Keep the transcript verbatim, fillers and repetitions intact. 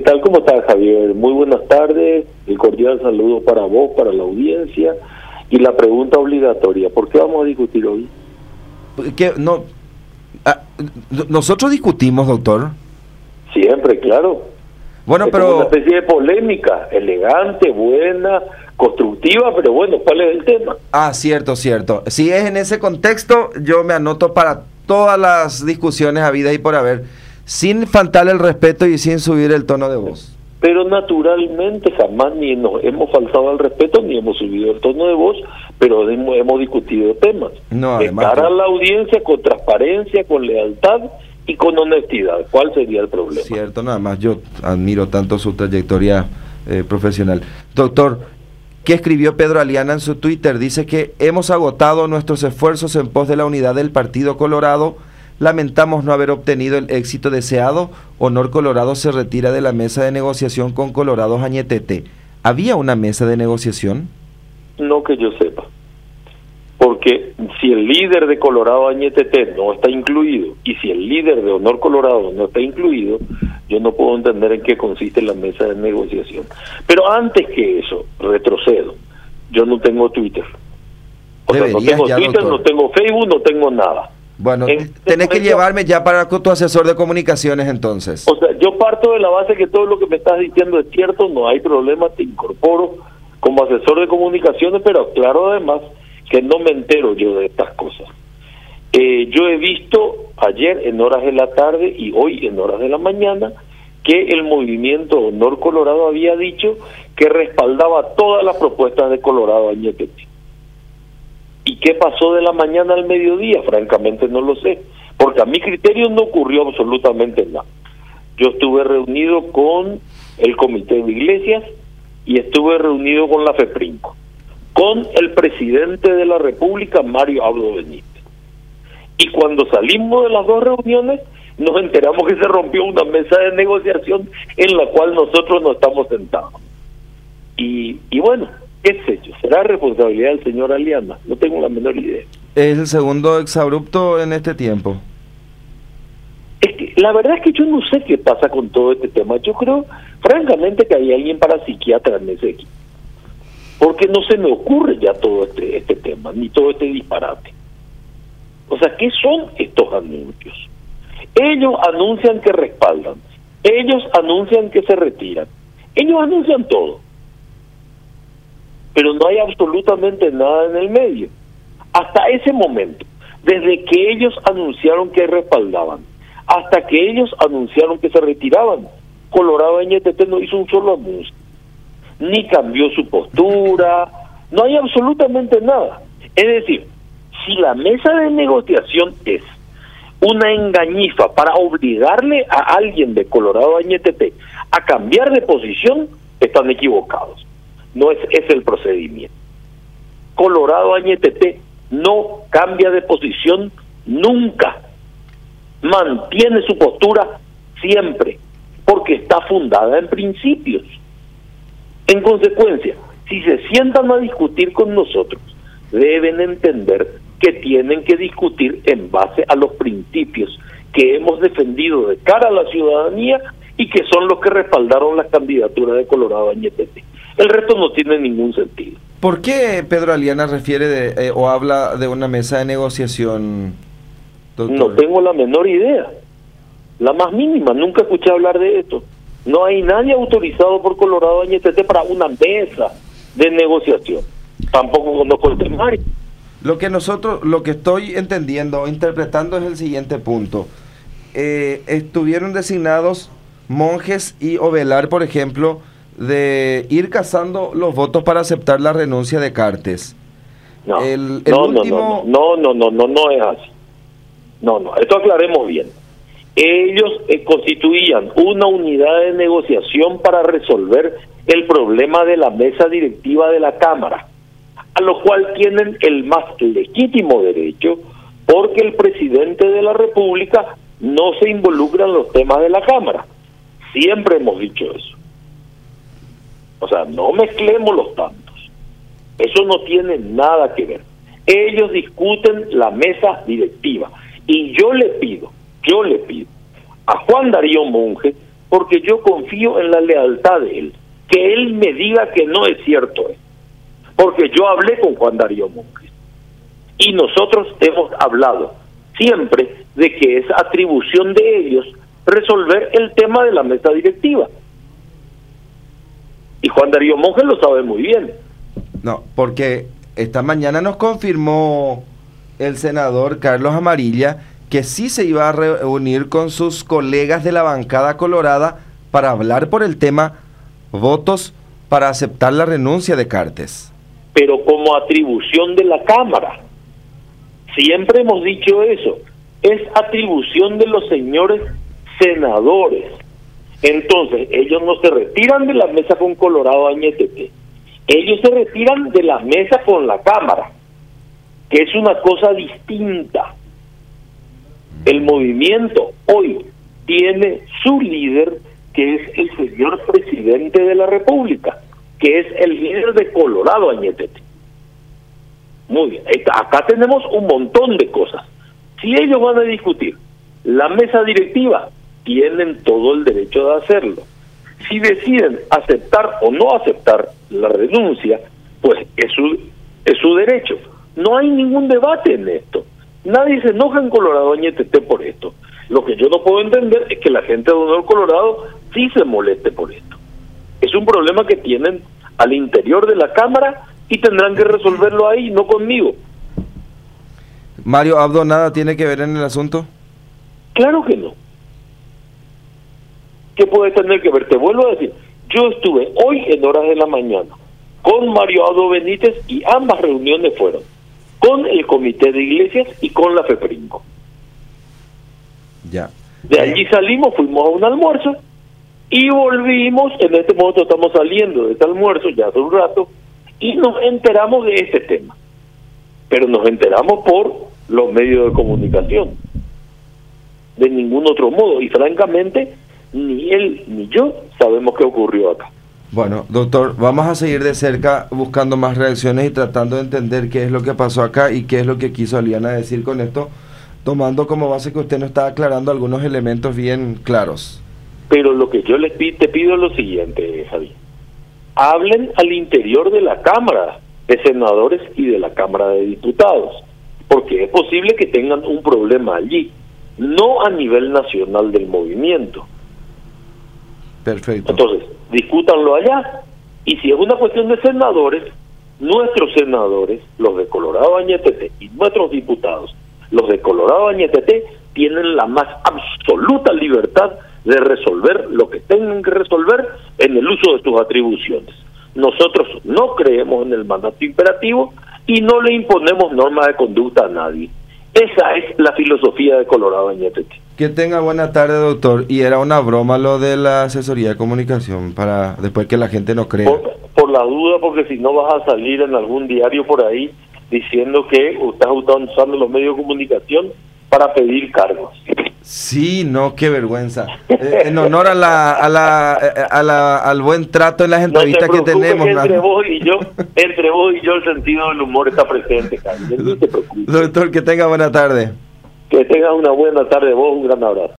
tal? ¿Cómo estás, Javier? Muy buenas tardes, el cordial saludo para vos, para la audiencia, y la pregunta obligatoria, ¿por qué vamos a discutir hoy? ¿Qué? No, ah, nosotros discutimos, doctor. Siempre, claro. Bueno, es pero... como una especie de polémica, elegante, buena, constructiva, pero bueno, ¿cuál es el tema? Ah, cierto, cierto. Si es en ese contexto, yo me anoto para todas las discusiones habidas y por haber, sin faltar el respeto y sin subir el tono de voz. Pero naturalmente jamás ni nos hemos faltado al respeto ni hemos subido el tono de voz, pero hemos, hemos discutido temas. No, de además cara que... a la audiencia, con transparencia, con lealtad y con honestidad. ¿Cuál sería el problema? Cierto, nada más yo admiro tanto su trayectoria eh, profesional. Doctor, ¿qué escribió Pedro Aliana en su Twitter? Dice que hemos agotado nuestros esfuerzos en pos de la unidad del Partido Colorado. Lamentamos no haber obtenido el éxito deseado. Honor Colorado se retira de la mesa de negociación con Colorado Añetete. ¿Había una mesa de negociación? No que yo sepa. Porque si el líder de Colorado Añetete no está incluido y si el líder de Honor Colorado no está incluido, yo no puedo entender en qué consiste la mesa de negociación. Pero antes que eso, retrocedo. Yo no tengo Twitter. O sea, no tengo ya, Twitter, doctor. no tengo Facebook, no tengo nada. Bueno, En- tenés que llevarme ya para con tu asesor de comunicaciones entonces. O sea, yo parto de la base que todo lo que me estás diciendo es cierto, no hay problema, te incorporo como asesor de comunicaciones, pero claro además que no me entero yo de estas cosas. Eh, yo he visto ayer en horas de la tarde y hoy en horas de la mañana que el movimiento Honor Colorado había dicho que respaldaba todas las propuestas de Colorado Añetete. ¿Y qué pasó de la mañana al mediodía? Francamente no lo sé, porque a mi criterio no ocurrió absolutamente nada. Yo estuve reunido con el Comité de Iglesias y estuve reunido con la FEPRINCO, con el presidente de la República, Mario Abdo Benítez. Y cuando salimos de las dos reuniones, nos enteramos que se rompió una mesa de negociación en la cual nosotros no estamos sentados. Y, y bueno, qué sé yo, será responsabilidad del señor Aliana, no tengo la menor idea. Es el segundo exabrupto en este tiempo. Es que la verdad es que yo no sé qué pasa con todo este tema. Yo creo, francamente, que hay alguien para psiquiatra en ese equipo. Porque no se me ocurre ya todo este, este tema, ni todo este disparate. O sea, ¿qué son estos anuncios? Ellos anuncian que respaldan, ellos anuncian que se retiran, ellos anuncian todo. Pero no hay absolutamente nada en el medio. Hasta ese momento, desde que ellos anunciaron que respaldaban, hasta que ellos anunciaron que se retiraban, Colorado Añetete no hizo un solo anuncio, ni cambió su postura, no hay absolutamente nada. Es decir, si la mesa de negociación es una engañifa para obligarle a alguien de Colorado Añetete a cambiar de posición, están equivocados. No es ese el procedimiento. Colorado Añetete no cambia de posición nunca. Mantiene su postura siempre, porque está fundada en principios. En consecuencia, si se sientan a discutir con nosotros, deben entender que tienen que discutir en base a los principios que hemos defendido de cara a la ciudadanía y que son los que respaldaron las candidaturas de Colorado Añetete. El resto no tiene ningún sentido. ¿Por qué Pedro Aliana refiere de, eh, o habla de una mesa de negociación, doctor? No tengo la menor idea, la más mínima, nunca escuché hablar de esto. No hay nadie autorizado por Colorado Añetete para una mesa de negociación. Tampoco conozco el temario. Lo que nosotros, lo que estoy entendiendo, interpretando es el siguiente punto. Eh, estuvieron designados monjes y Ovelar, por ejemplo, de ir cazando los votos para aceptar la renuncia de Cartes. No, el, el no, último... no, no, no, no, no, no es así. No, no, esto aclaremos bien. Ellos eh, constituían una unidad de negociación para resolver el problema de la mesa directiva de la Cámara, a lo cual tienen el más legítimo derecho, porque el presidente de la República no se involucra en los temas de la Cámara. Siempre hemos dicho eso. O sea, no mezclemos los tantos. Eso no tiene nada que ver. Ellos discuten la mesa directiva. Y yo le pido, yo le pido a Juan Darío Monge porque yo confío en la lealtad de él, que él me diga que no es cierto, porque yo hablé con Juan Darío Monjes y nosotros hemos hablado siempre de que es atribución de ellos resolver el tema de la mesa directiva. Y Juan Darío Monjes lo sabe muy bien. No, porque esta mañana nos confirmó el senador Carlos Amarilla que sí se iba a reunir con sus colegas de la bancada colorada para hablar por el tema votos para aceptar la renuncia de Cartes. Pero como atribución de la Cámara. Siempre hemos dicho eso. Es atribución de los señores senadores. Entonces, ellos no se retiran de la mesa con Colorado Añetete. Ellos se retiran de la mesa con la Cámara, que es una cosa distinta. El movimiento hoy tiene su líder, que es el señor presidente de la República, que es el líder de Colorado Añetete. Muy bien, acá tenemos un montón de cosas. Si ellos van a discutir la mesa directiva, tienen todo el derecho de hacerlo. Si deciden aceptar o no aceptar la renuncia, pues es su, es su derecho. No hay ningún debate en esto. Nadie se enoja en Colorado Añetete por esto. Lo que yo no puedo entender es que la gente de Honor Colorado sí se moleste por esto. Es un problema que tienen al interior de la Cámara y tendrán que resolverlo ahí, no conmigo. Mario Abdo, ¿nada tiene que ver en el asunto? Claro que no. ¿Qué puede tener que ver? Te vuelvo a decir, yo estuve hoy en horas de la mañana con Mario Abdo Benítez y ambas reuniones fueron con el Comité de Iglesias y con la FEPRINCO. Ya. De allí salimos, fuimos a un almuerzo y volvimos. En este momento estamos saliendo de este almuerzo ya hace un rato y nos enteramos de este tema. Pero nos enteramos por los medios de comunicación. De ningún otro modo. Y francamente, ni él ni yo sabemos qué ocurrió acá. Bueno, doctor, vamos a seguir de cerca buscando más reacciones y tratando de entender qué es lo que pasó acá y qué es lo que quiso Aliana decir con esto, tomando como base que usted nos está aclarando algunos elementos bien claros. Pero lo que yo les pido, te pido es lo siguiente, Javier. Hablen al interior de la Cámara de Senadores y de la Cámara de Diputados, porque es posible que tengan un problema allí, no a nivel nacional del movimiento. Perfecto. Entonces, discútanlo allá, y si es una cuestión de senadores, nuestros senadores, los de Colorado Añetete, y nuestros diputados, los de Colorado Añetete, tienen la más absoluta libertad de resolver lo que tengan que resolver en el uso de sus atribuciones. Nosotros no creemos en el mandato imperativo y no le imponemos normas de conducta a nadie. Esa es la filosofía de Colorado Añetete. Que tenga buena tarde, doctor. Y era una broma lo de la asesoría de comunicación, para después que la gente no crea. Por, por la duda, porque si no vas a salir en algún diario por ahí diciendo que estás usando los medios de comunicación para pedir cargos. Sí, no, qué vergüenza. Eh, en honor a la, a la, a la, al buen trato en las entrevistas no que tenemos. Que entre vos y yo, entre vos y yo el sentido del humor está presente, Jaime. No te preocupes. Doctor, que tenga buena tarde. Que tengas una buena tarde vos, un gran abrazo.